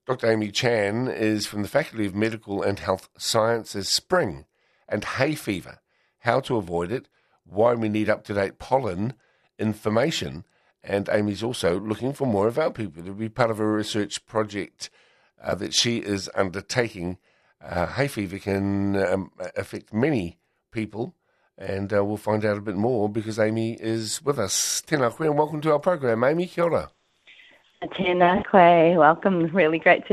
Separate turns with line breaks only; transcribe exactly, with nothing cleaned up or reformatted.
Doctor Amy Chan is from the Faculty of Medical and Health Sciences. Spring and hay fever, how to avoid it, why we need up-to-date pollen information, and Amy's also looking for more of our people to be part of a research project uh, that she is undertaking. Uh, hay fever can um, affect many people, and uh, we'll find out a bit more because Amy is with us. Tēnā koe and welcome to our program, Amy. Kia ora.
Tēnā koe, welcome. Really great to